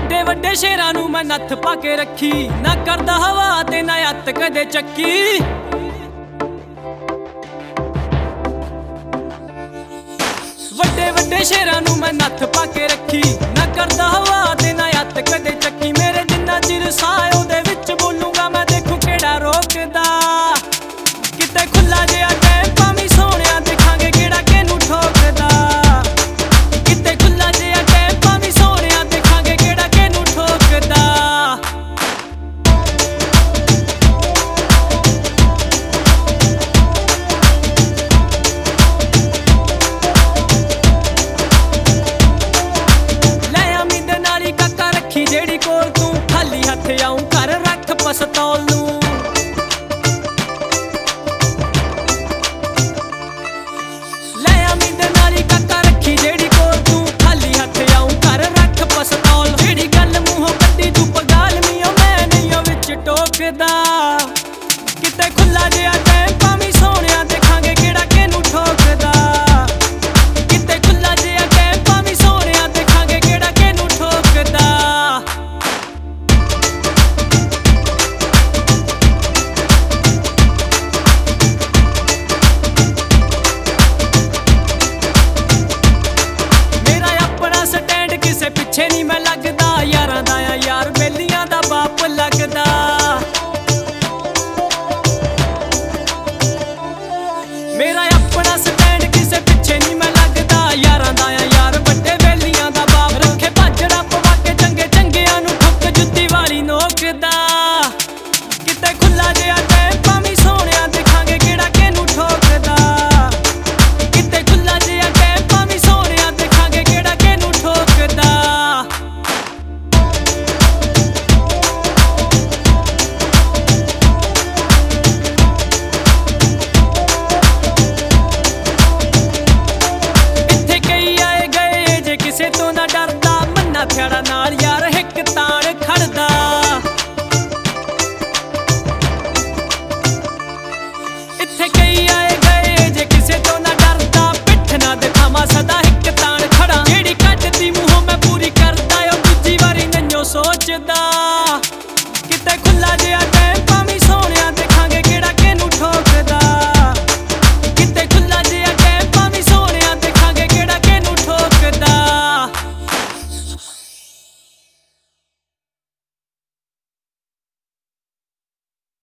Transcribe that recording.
ਵੱਡੇ ਵੱਡੇ ਸ਼ੇਰਾਂ ਨੂੰ ਮੈਂ ਨੱਥ ਪਾ ਕੇ ਰੱਖੀ, ਨਾ ਕਰਦਾ ਹਵਾ ਤੇ ਨਾ ਅੱਤ ਕਦੇ ਚੱਕੀ। ਵੱਡੇ ਵੱਡੇ ਸ਼ੇਰਾਂ ਨੂੰ ਮੈਂ ਨੱਥ ਪਾ ਕੇ ਰੱਖੀ, ਨਾ ਕਰਦਾ ਹਵਾ ਤੇ ਨਾ ਅੱਤ ਕਦੇ ਚੱਕੀ। ਮੇਰੇ ਜਿੰਨਾ ਚਿਰ ਸਾਹ ਉਹਦੇ ਵਿੱਚ ਬੋਲੂੰਗਾ ਮੈਂ, ਦੇਖੂ ਕਿਹੜਾ ਰੋਕਦਾ। ਕਿਤੇ ਖੁੱਲਾ ਜਿਹਾ ਟਾਈਮ ਭਾਵੇਂ ਸੋਹਣਿਆ, ਦੇਖਾਂਗੇ ਕਿਹੜਾ ਕਿਹਨੂੰ ਠੋਕਦਾ। ਕਿਤੇ ਖੁੱਲਾ ਜਿਹਾ ਟਾਈਮ ਭਾਵੇਂ ਸੋਹਣਿਆ, ਦੇਖਾਂਗੇ ਕਿਹੜਾ ਕਿਹਨੂੰ ਠੋਕਦਾ। ਜਿਹੜੀ ਕੋਲ ਤੂੰ ਖਾਲੀ ਹੱਥ ਆਉਂ, ਘਰ ਰੱਖ ਪਸਤੌਲ ਨੂੰ। ਲੈ ਆਵੀਂ ਦੇ ਨਾਲੀ ਕਾਕਾ ਰੱਖੀ, ਜਿਹੜੀ ਕੋਲ ਤੂੰ ਖਾਲੀ ਹੱਥ ਆਉਂ, ਘਰ ਰੱਖ ਪਸਤੌਲ। ਜਿਹੜੀ ਗੱਲ ਮੂੰਹੋਂ ਕੱਢੀ ਤੂੰ ਪਗਾਲਵੀਂ, ਓ ਮੈਂ ਨਹੀਂ ਉਹ ਵਿੱਚ ਟੋਕਦਾ। ਕਿਤੇ ਖੁੱਲਾ ਜਿਹਾ ਟਾਈਮ ਭਾਵੇਂ ਸੋਹਣਿਆ, ਦੇਖਾਂਗੇ ਕਿਹੜਾ ਕਿਹਨੂੰ ਠੋਕਦਾ। ਕਿਤੇ ਖੁੱਲਾ ਜਿਹਾ ਟਾਈਮ ਭਾਵੇਂ ਸੋਹਣਿਆ, ਦੇਖਾਂਗੇ ਕਿਹੜਾ ਕਿਹਨੂੰ ਠੋਕਦਾ। ਪਿੱਛੇ ਨਹੀਂ ਮੈਂ ਲੱਗਦਾ, ਯਾਰਾਂ ਦਾ ਆ ਯਾਰ, ਬੇਲੀਆਂ ਦਾ ਬਾਪ ਲੱਗਦਾ। ਮੇਰਾ ਆਪਣਾ ਸਟੈਂਡ ਕਿਸੇ ਪਿੱਛੇ ਨਹੀਂ ਮੈਂ ਲੱਗਦਾ, ਯਾਰਾਂ ਦਾ ਆ ਯਾਰ, ਵੱਡੇ ਬੇਲੀਆਂ ਦਾ ਬਾਪ। ਰੱਖੇ ਭਾਜੜਾ ਪਵਾ ਕੇ ਚੰਗੇ ਚੰਗਿਆਂ ਨੂੰ ਠੁੱਕ ਜੁੱਤੀ ਵਾਲੀ ਨੋਕਦਾ। ਕਿਤੇ ਖੁੱਲਾ ਜਿਹਾ ਟਾਈਮ ਭਾਵੇਂ ਸੋਹਣਿਆ, ਦੇਖਾਂਗੇ ਕਿਹੜਾ ਕਿਹਨੂੰ ਠੋਕਦਾ। ਕਿਤੇ ਖੁੱਲਾ ਜਿਹਾ ਟਾਈਮ ਭਾਵੇਂ ਸੋਹਣਿਆ, ਦੇਖਾਂਗੇ ਕਿਹੜਾ ਕਿਹਨੂੰ ਠੋਕਦਾ। ਕਿਸੇ ਤੋਂ ਨਾ ਡਰਦਾ, ਮੰਨਾ ਥਿਆੜਾ ਨਾਲ ਯਾਰ ਹਿੱਕ ਤਾਣ ਖੜਦਾ। ਇੱਥੇ ਕਈ ਆਏ ਗਏ ਜੇ ਕਿਸੇ ਤੋਂ ਨਾ ਡਰਦਾ, ਪਿੱਠ ਨਾ ਦਿਖਾਵਾਂ ਸਦਾ ਹਿੱਕ ਤਾਣ ਖੜਾ। ਜਿਹੜੀ ਕੱਢਦੀ ਮੂੰਹੋਂ ਮੈਂ ਪੂਰੀ ਕਰਦਾ, ਉਹ ਦੂਜੀ ਵਾਰੀ ਨਹੀਂਓ ਸੋਚਦਾ। ਕਿਤੇ ਖੁੱਲਾ ਜਿਹਾ